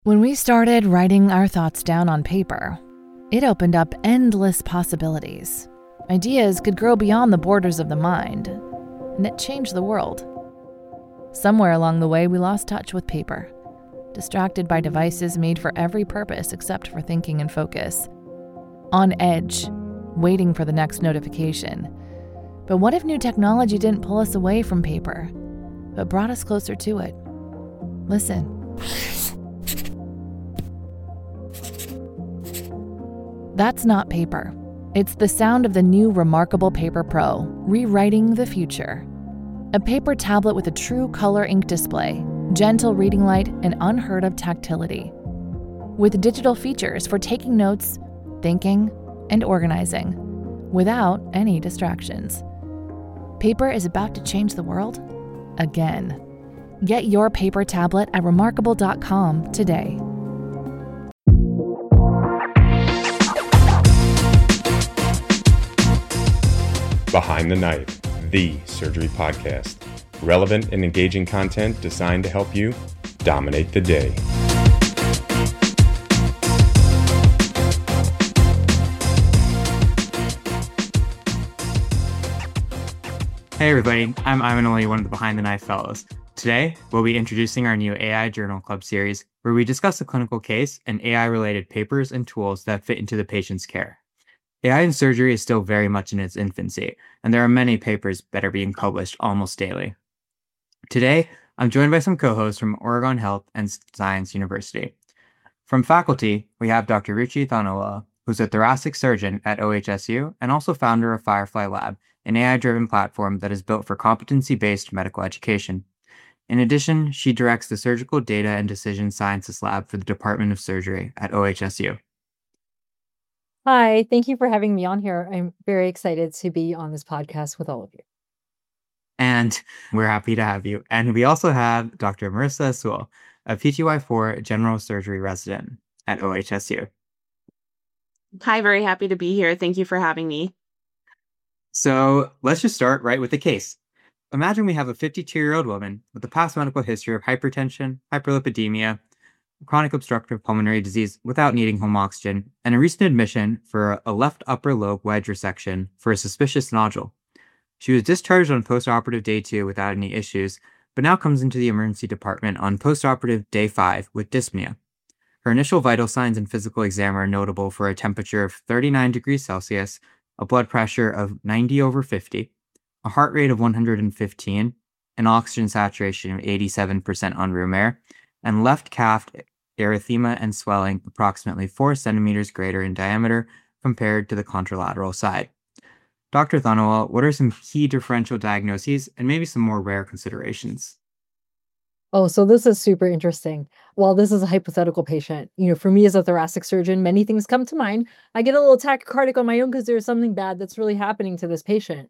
When we started writing our thoughts down on paper, it opened up endless possibilities. Ideas could grow beyond the borders of the mind, and it changed the world. Somewhere along the way, we lost touch with paper, distracted by devices made for every purpose except for thinking and focus. On edge, waiting for the next notification. But what if new technology didn't pull us away from paper, but brought us closer to it? Listen. That's not paper. It's the sound of the new Remarkable Paper Pro, rewriting the future. A paper tablet with a true color ink display, gentle reading light, and unheard of tactility. With digital features for taking notes, thinking, and organizing, without any distractions. Paper is about to change the world again. Get your paper tablet at remarkable.com today. Behind the Knife, the surgery podcast. Relevant and engaging content designed to help you dominate the day. Hey everybody, I'm Ivan Ali, one of the Behind the Knife fellows. Today, we'll be introducing our new AI Journal Club series, where we discuss a clinical case and AI-related papers and tools that fit into the patient's care. AI in surgery is still very much in its infancy, and there are many papers that are being published almost daily. Today, I'm joined by some co-hosts from Oregon Health and Science University. From faculty, we have Dr. Ruchi Thanola, who's a thoracic surgeon at OHSU and also founder of Firefly Lab, an AI-driven platform that is built for competency-based medical education. In addition, she directs the Surgical Data and Decision Sciences Lab for the Department of Surgery at OHSU. Hi, thank you for having me on here. I'm very excited to be on this podcast with all of you. And we're happy to have you. And we also have Dr. Marissa Sewell, a PTY4 general surgery resident at OHSU. Hi, very happy to be here. Thank you for having me. So let's just start right with the case. Imagine we have a 52-year-old woman with a past medical history of hypertension, hyperlipidemia, chronic obstructive pulmonary disease without needing home oxygen, and a recent admission for a left upper lobe wedge resection for a suspicious nodule. She was discharged on postoperative day 2 without any issues, but now comes into the emergency department on postoperative day 5 with dyspnea. Her initial vital signs and physical exam are notable for a temperature of 39 degrees Celsius, a blood pressure of 90/50, a heart rate of 115, an oxygen saturation of 87% on room air, and left calf erythema and swelling approximately 4 centimeters greater in diameter compared to the contralateral side. Dr. Thanola, what are some key differential diagnoses and maybe some more rare considerations? Oh, so this is super interesting. While this is a hypothetical patient, for me as a thoracic surgeon, many things come to mind. I get a little tachycardic on my own because there's something bad that's really happening to this patient.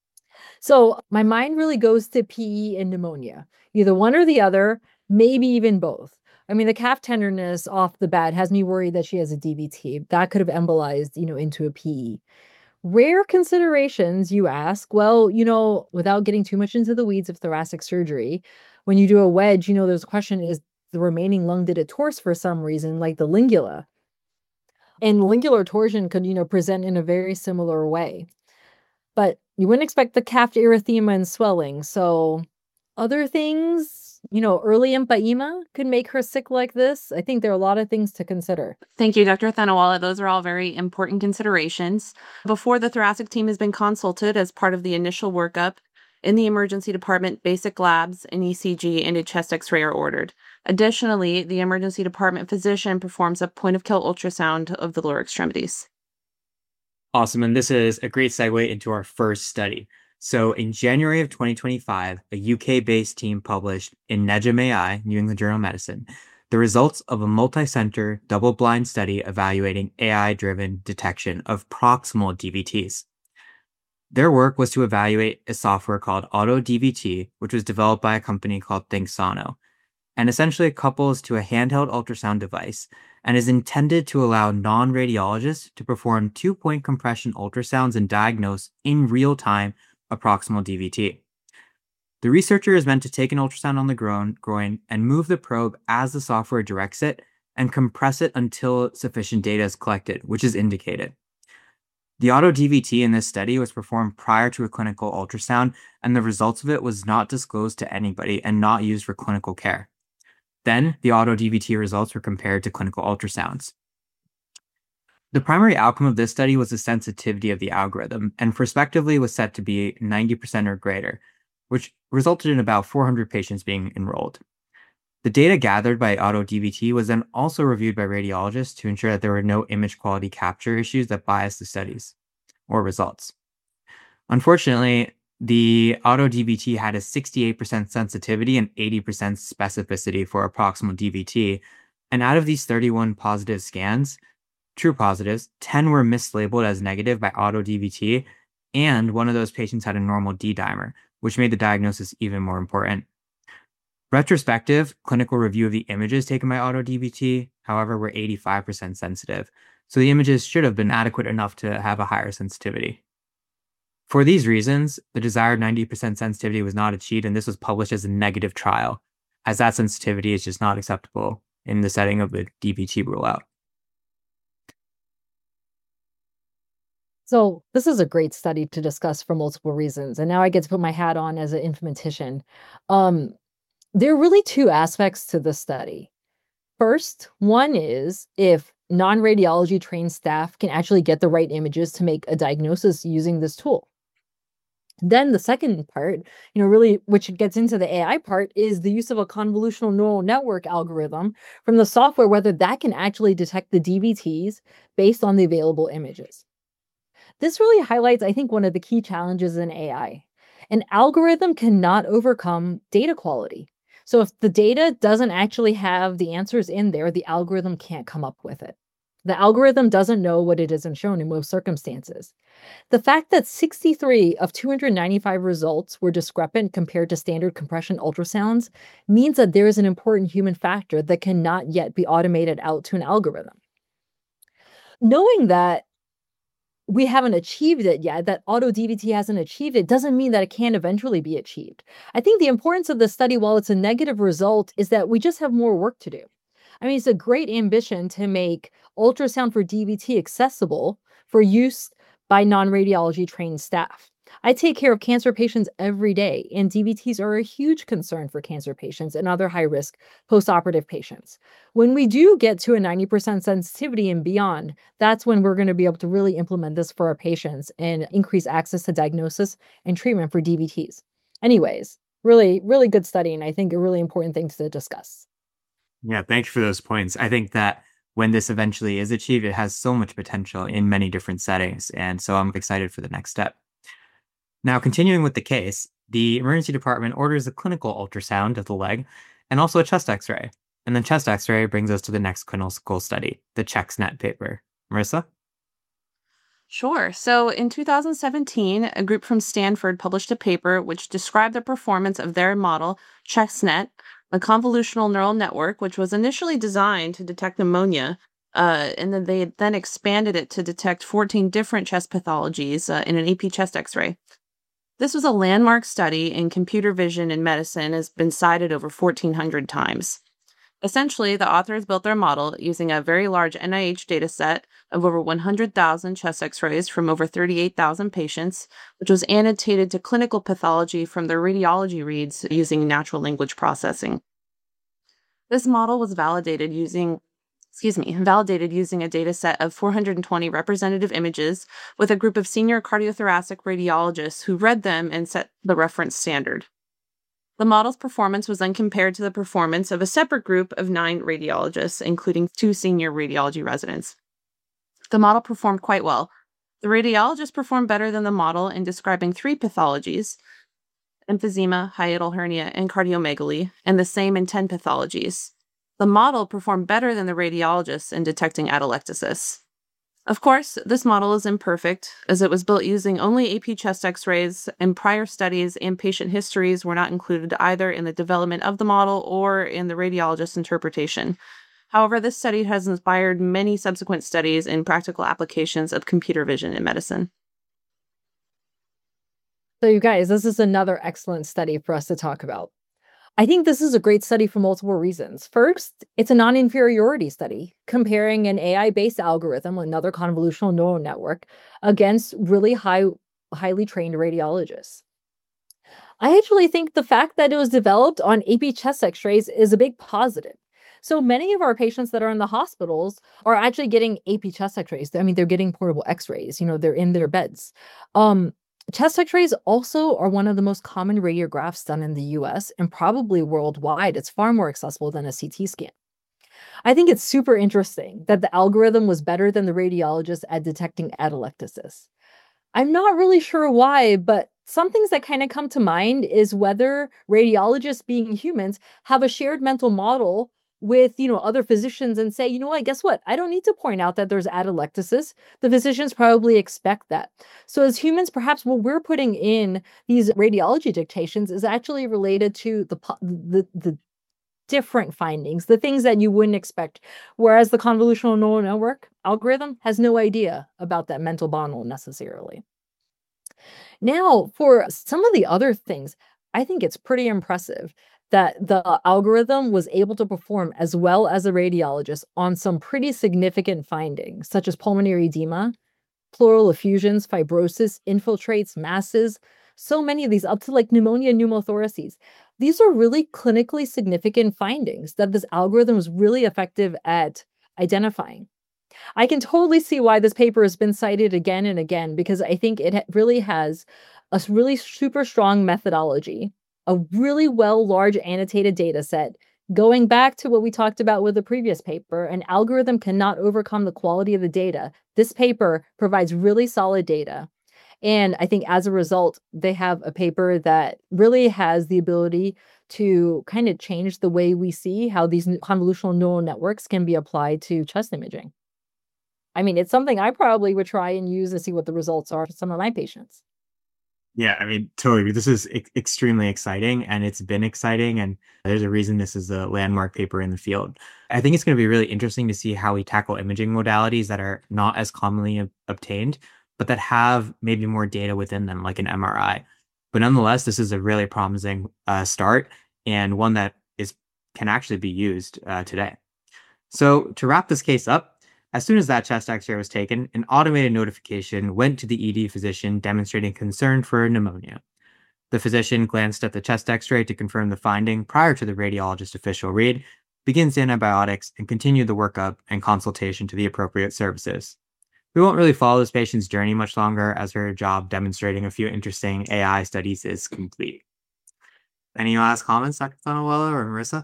So my mind really goes to PE and pneumonia, either one or the other, maybe even both. I mean, the calf tenderness off the bat has me worried that she has a DVT. That could have embolized, into a PE. Rare considerations, you ask. Well, without getting too much into the weeds of thoracic surgery, when you do a wedge, there's a question, is the remaining lung, did it torse for some reason, like the lingula? And lingular torsion could, present in a very similar way. But you wouldn't expect the calf erythema and swelling. So other things, early empyema could make her sick like this. I think there are a lot of things to consider. Thank you, Dr. Thanawala. Those are all very important considerations. Before the thoracic team has been consulted as part of the initial workup, in the emergency department, basic labs, an ECG, and a chest x-ray are ordered. Additionally, the emergency department physician performs a point-of-care ultrasound of the lower extremities. Awesome, and this is a great segue into our first study. So in January of 2025, a UK-based team published in NEJM AI, New England Journal of Medicine, the results of a multi-center, double-blind study evaluating AI-driven detection of proximal DVTs. Their work was to evaluate a software called AutoDVT, which was developed by a company called ThinkSono, and essentially it couples to a handheld ultrasound device and is intended to allow non-radiologists to perform 2-point compression ultrasounds and diagnose in real time a proximal DVT. The researcher is meant to take an ultrasound on the groin and move the probe as the software directs it and compress it until sufficient data is collected, which is indicated. The auto DVT in this study was performed prior to a clinical ultrasound, and the results of it was not disclosed to anybody and not used for clinical care. Then, the auto DVT results were compared to clinical ultrasounds. The primary outcome of this study was the sensitivity of the algorithm, and prospectively was set to be 90% or greater, which resulted in about 400 patients being enrolled. The data gathered by auto DVT was then also reviewed by radiologists to ensure that there were no image quality capture issues that biased the studies or results. Unfortunately, the auto DVT had a 68% sensitivity and 80% specificity for proximal DVT, and out of these 31 positive scans, true positives, 10 were mislabeled as negative by auto DVT, and one of those patients had a normal D-dimer, which made the diagnosis even more important. Retrospective clinical review of the images taken by auto DVT, however, were 85% sensitive, so the images should have been adequate enough to have a higher sensitivity. For these reasons, the desired 90% sensitivity was not achieved, and this was published as a negative trial, as that sensitivity is just not acceptable in the setting of the DVT rule-out. So this is a great study to discuss for multiple reasons, and now I get to put my hat on as an informatician. There are really two aspects to this study. First, one is if non-radiology trained staff can actually get the right images to make a diagnosis using this tool. Then the second part, really, which gets into the AI part, is the use of a convolutional neural network algorithm from the software, whether that can actually detect the DVTs based on the available images. This really highlights, I think, one of the key challenges in AI. An algorithm cannot overcome data quality. So if the data doesn't actually have the answers in there, the algorithm can't come up with it. The algorithm doesn't know what it isn't shown in most circumstances. The fact that 63 of 295 results were discrepant compared to standard compression ultrasounds means that there is an important human factor that cannot yet be automated out to an algorithm. Knowing that we haven't achieved it yet, that auto DVT hasn't achieved it, doesn't mean that it can't eventually be achieved. I think the importance of the study, while it's a negative result, is that we just have more work to do. I mean, it's a great ambition to make ultrasound for DVT accessible for use by non-radiology trained staff. I take care of cancer patients every day, and DVTs are a huge concern for cancer patients and other high-risk postoperative patients. When we do get to a 90% sensitivity and beyond, that's when we're going to be able to really implement this for our patients and increase access to diagnosis and treatment for DVTs. Anyways, really, really good study, and I think a really important thing to discuss. Yeah, thanks for those points. I think that when this eventually is achieved, it has so much potential in many different settings, and so I'm excited for the next step. Now, continuing with the case, the emergency department orders a clinical ultrasound of the leg and also a chest x-ray. And then chest x-ray brings us to the next clinical study, the CHEXNet paper. Marissa? Sure. So in 2017, a group from Stanford published a paper which described the performance of their model, CHEXNet, a convolutional neural network, which was initially designed to detect pneumonia, and then they then expanded it to detect 14 different chest pathologies in an AP chest x-ray. This was a landmark study in computer vision in medicine, has been cited over 1,400 times. Essentially, the authors built their model using a very large NIH dataset of over 100,000 chest x-rays from over 38,000 patients, which was annotated to clinical pathology from their radiology reads using natural language processing. This model was validated using a dataset of 420 representative images with a group of senior cardiothoracic radiologists who read them and set the reference standard. The model's performance was then compared to the performance of a separate group of 9 radiologists, including 2 senior radiology residents. The model performed quite well. The radiologists performed better than the model in describing 3 pathologies, emphysema, hiatal hernia, and cardiomegaly, and the same in 10 pathologies. The model performed better than the radiologists in detecting atelectasis. Of course, this model is imperfect, as it was built using only AP chest x-rays, and prior studies and patient histories were not included either in the development of the model or in the radiologist's interpretation. However, this study has inspired many subsequent studies and practical applications of computer vision in medicine. So you guys, this is another excellent study for us to talk about. I think this is a great study for multiple reasons. First, it's a non-inferiority study comparing an AI-based algorithm, another convolutional neural network, against really highly trained radiologists. I actually think the fact that it was developed on AP chest x-rays is a big positive. So many of our patients that are in the hospitals are actually getting AP chest x-rays. I mean, they're getting portable x-rays, they're in their beds. Chest x-rays also are one of the most common radiographs done in the US and probably worldwide. It's far more accessible than a CT scan. I think it's super interesting that the algorithm was better than the radiologist at detecting atelectasis. I'm not really sure why, but some things that kind of come to mind is whether radiologists, being humans, have a shared mental model with, other physicians and say, what, guess what? I don't need to point out that there's atelectasis. The physicians probably expect that. So as humans, perhaps what we're putting in these radiology dictations is actually related to the different findings, the things that you wouldn't expect. Whereas the convolutional neural network algorithm has no idea about that mental model necessarily. Now, for some of the other things, I think it's pretty impressive that the algorithm was able to perform as well as a radiologist on some pretty significant findings, such as pulmonary edema, pleural effusions, fibrosis, infiltrates, masses, so many of these, up to like pneumonia and pneumothoraces. These are really clinically significant findings that this algorithm was really effective at identifying. I can totally see why this paper has been cited again and again, because I think it really has a really super strong methodology, a really large annotated data set. Going back to what we talked about with the previous paper, an algorithm cannot overcome the quality of the data. This paper provides really solid data. And I think as a result, they have a paper that really has the ability to kind of change the way we see how these convolutional neural networks can be applied to chest imaging. I mean, it's something I probably would try and use to see what the results are for some of my patients. Yeah, I mean, totally. This is extremely exciting, and it's been exciting, and there's a reason this is a landmark paper in the field. I think it's going to be really interesting to see how we tackle imaging modalities that are not as commonly obtained, but that have maybe more data within them, like an MRI. But nonetheless, this is a really promising start, and one that can actually be used today. So to wrap this case up, as soon as that chest x-ray was taken, an automated notification went to the ED physician demonstrating concern for pneumonia. The physician glanced at the chest x-ray to confirm the finding prior to the radiologist's official read, begins antibiotics, and continued the workup and consultation to the appropriate services. We won't really follow this patient's journey much longer, as her job demonstrating a few interesting AI studies is complete. Any last comments, Dr. Tonawala or Marissa?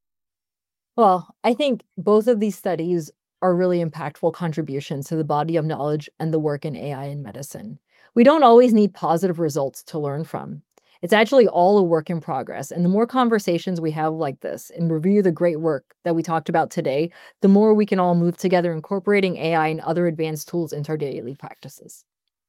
Well, I think both of these studies are really impactful contributions to the body of knowledge and the work in AI in medicine. We don't always need positive results to learn from. It's actually all a work in progress. And the more conversations we have like this and review the great work that we talked about today, the more we can all move together incorporating AI and other advanced tools into our daily practices.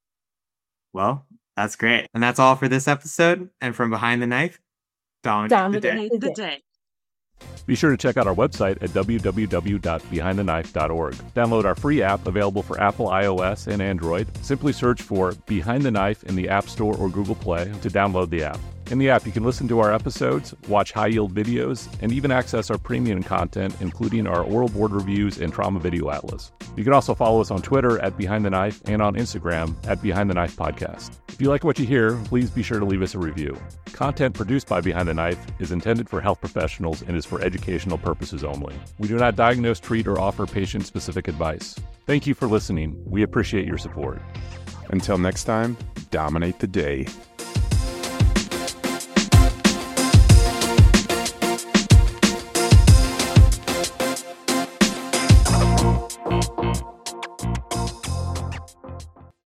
Well, that's great. And that's all for this episode. And from Behind the Knife, dominate the day. Be sure to check out our website at www.behindtheknife.org. Download our free app available for Apple, iOS, and Android. Simply search for Behind the Knife in the App Store or Google Play to download the app. In the app, you can listen to our episodes, watch high-yield videos, and even access our premium content, including our oral board reviews and trauma video atlas. You can also follow us on Twitter at Behind the Knife and on Instagram at Behind the Knife Podcast. If you like what you hear, please be sure to leave us a review. Content produced by Behind the Knife is intended for health professionals and is for educational purposes only. We do not diagnose, treat, or offer patient-specific advice. Thank you for listening. We appreciate your support. Until next time, dominate the day.